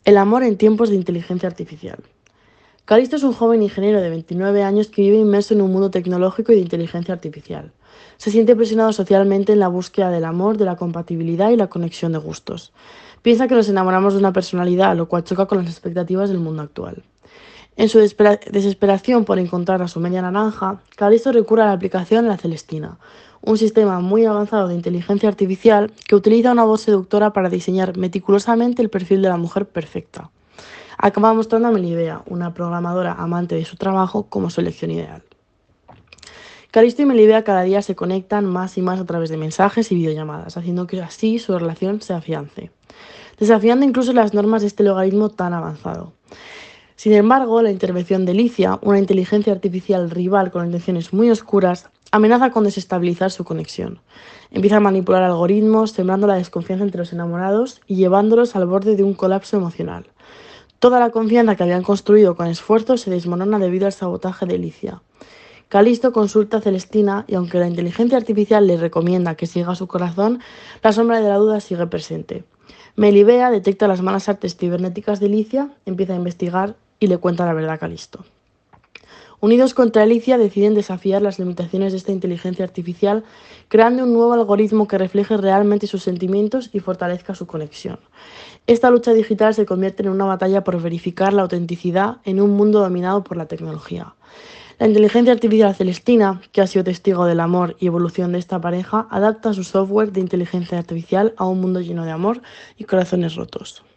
El amor en tiempos de inteligencia artificial. Calisto es un joven ingeniero de 29 años que vive inmerso en un mundo tecnológico y de inteligencia artificial. Se siente presionado socialmente en la búsqueda del amor, de la compatibilidad y la conexión de gustos. Piensa que nos enamoramos de una personalidad, lo cual choca con las expectativas del mundo actual. En su desesperación por encontrar a su media naranja, Calisto recurre a la aplicación La Celestina, un sistema muy avanzado de inteligencia artificial que utiliza una voz seductora para diseñar meticulosamente el perfil de la mujer perfecta. Acaba mostrando a Melibea, una programadora amante de su trabajo, como su elección ideal. Calisto y Melibea cada día se conectan más y más a través de mensajes y videollamadas, haciendo que así su relación se afiance, desafiando incluso las normas de este logaritmo tan avanzado. Sin embargo, la intervención de Licia, una inteligencia artificial rival con intenciones muy oscuras, amenaza con desestabilizar su conexión. Empieza a manipular algoritmos, sembrando la desconfianza entre los enamorados y llevándolos al borde de un colapso emocional. Toda la confianza que habían construido con esfuerzo se desmorona debido al sabotaje de Licia. Calisto consulta a Celestina y aunque la inteligencia artificial le recomienda que siga su corazón, la sombra de la duda sigue presente. Melibea detecta las malas artes cibernéticas de Licia, empieza a investigar y le cuenta la verdad a Calisto. Unidos contra Alicia deciden desafiar las limitaciones de esta inteligencia artificial, creando un nuevo algoritmo que refleje realmente sus sentimientos y fortalezca su conexión. Esta lucha digital se convierte en una batalla por verificar la autenticidad en un mundo dominado por la tecnología. La inteligencia artificial Celestina, que ha sido testigo del amor y evolución de esta pareja, adapta su software de inteligencia artificial a un mundo lleno de amor y corazones rotos.